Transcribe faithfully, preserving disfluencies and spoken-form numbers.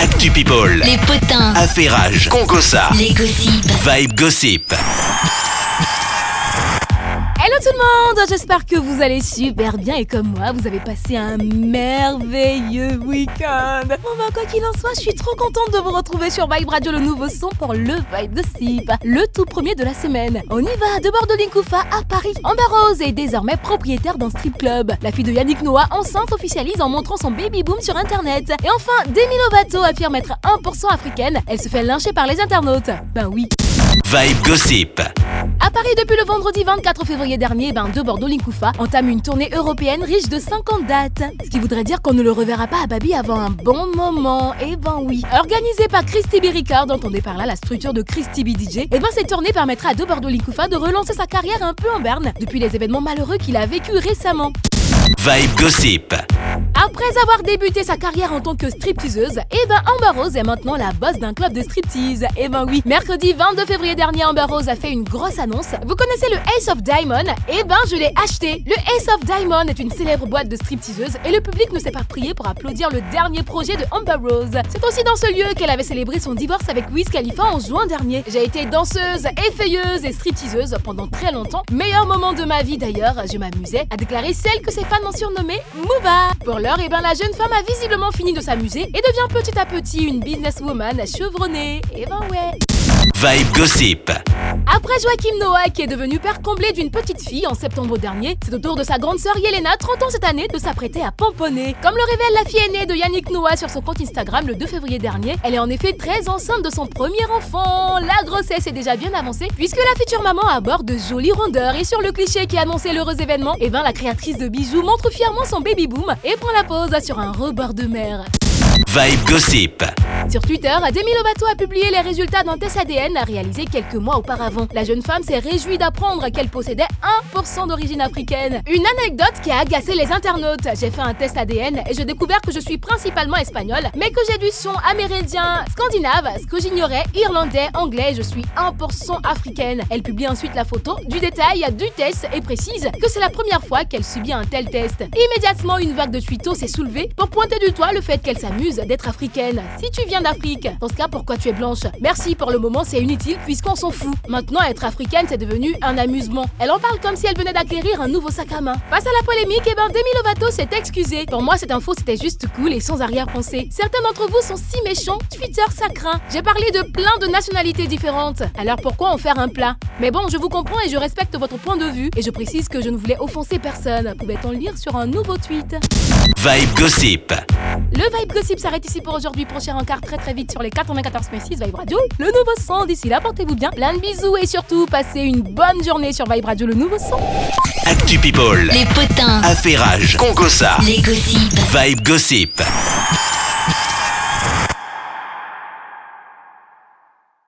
Actu People. Les potins. Affairage. Congossa. Les gossips. Vibe Gossip. Hello tout le monde, j'espère que vous allez super bien et comme moi, vous avez passé un merveilleux week-end. Bon bah quoi qu'il en soit, je suis trop contente de vous retrouver sur Vibe Radio, le nouveau son pour le Vibe Gossip, le tout premier de la semaine. On y va, de Bordeaux Kufa à Paris. Amber Rose est désormais propriétaire d'un strip club. La fille de Yannick Noah, enceinte, officialise en montrant son baby boom sur internet. Et enfin, Demi Lovato affirme être un pour cent africaine. Elle se fait lyncher par les internautes. Ben oui. Vibe Gossip. À Paris, depuis le vendredi vingt-quatre février dernier, ben de Bordeaux Kufa entame une tournée européenne riche de cinquante dates. Ce qui voudrait dire qu'on ne le reverra pas à Babi avant un bon moment. Et ben oui. Organisée par Christy B Records, dont on est par là la structure de Christy B D J, et ben cette tournée permettra à de Bordeaux Kufa de relancer sa carrière un peu en berne depuis les événements malheureux qu'il a vécu récemment. Vibe Gossip. Après avoir débuté sa carrière en tant que stripteaseuse, et ben Amber Rose est maintenant la boss d'un club de striptease. Et ben oui, mercredi vingt-deux février dernier, Amber Rose a fait une grosse annonce. Vous connaissez le Ace of Diamond? Et ben je l'ai acheté. Le Ace of Diamond est une célèbre boîte de stripteaseuses et le public ne s'est pas prié pour applaudir le dernier projet de Amber Rose. C'est aussi dans ce lieu qu'elle avait célébré son divorce avec Wiz Khalifa en juin dernier. J'ai été danseuse, effeuilleuse et stripteaseuse pendant très longtemps. Meilleur moment de ma vie d'ailleurs, je m'amusais à déclarer celle que ses fans ont surnommée Mouva. Pour l'heure, et ben la jeune femme a visiblement fini de s'amuser et devient petit à petit une businesswoman chevronnée. Et ben ouais. Vibe Gossip. Après Joachim Noah, qui est devenu père comblé d'une petite fille en septembre dernier, c'est au tour de sa grande sœur Yelena, trente ans cette année, de s'apprêter à pomponner. Comme le révèle la fille aînée de Yannick Noah sur son compte Instagram le deux février dernier, elle est en effet très enceinte de son premier enfant. La grossesse est déjà bien avancée, puisque la future maman aborde de jolies rondeurs. Et sur le cliché qui annonçait l'heureux événement, et ben la créatrice de bijoux montre fièrement son baby boom et prend la pose sur un rebord de mer. Vibe Gossip. Sur Twitter, Demi Lovato a publié les résultats d'un test A D N réalisé quelques mois auparavant. La jeune femme s'est réjouie d'apprendre qu'elle possédait un pour cent d'origine africaine. Une anecdote qui a agacé les internautes. J'ai fait un test A D N et j'ai découvert que je suis principalement espagnole, mais que j'ai du son amérindien, scandinave, ce que j'ignorais, irlandais, anglais, je suis un pour cent africaine. Elle publie ensuite la photo du détail du test et précise que c'est la première fois qu'elle subit un tel test. Immédiatement, une vague de tweetos s'est soulevée pour pointer du doigt le fait qu'elle s'amuse d'être africaine. Si tu viens d'Afrique, dans ce cas, pourquoi tu es blanche? Merci, pour le moment c'est inutile puisqu'on s'en fout. Maintenant, être africaine c'est devenu un amusement. Elle en parle comme si elle venait d'acquérir un nouveau sac à main. Face à la polémique, eh ben Demi Lovato s'est excusée. Pour moi cette info c'était juste cool et sans arrière-pensée. Certains d'entre vous sont si méchants, Twitter ça craint. J'ai parlé de plein de nationalités différentes. Alors pourquoi en faire un plat? Mais bon, je vous comprends et je respecte votre point de vue. Et je précise que je ne voulais offenser personne. Pouvait-on le lire sur un nouveau tweet? Vibe Gossip. Le Vibe Gossip s'arrête ici pour aujourd'hui. Prochain encart très très vite sur les quatre-vingt-quatorze virgule six Vibe Radio, le nouveau son. D'ici là, portez-vous bien, plein de bisous et surtout passez une bonne journée sur Vibe Radio, le nouveau son. Actu People. Les potins. Affairage. Congossa. Les gossips. Vibe Gossip.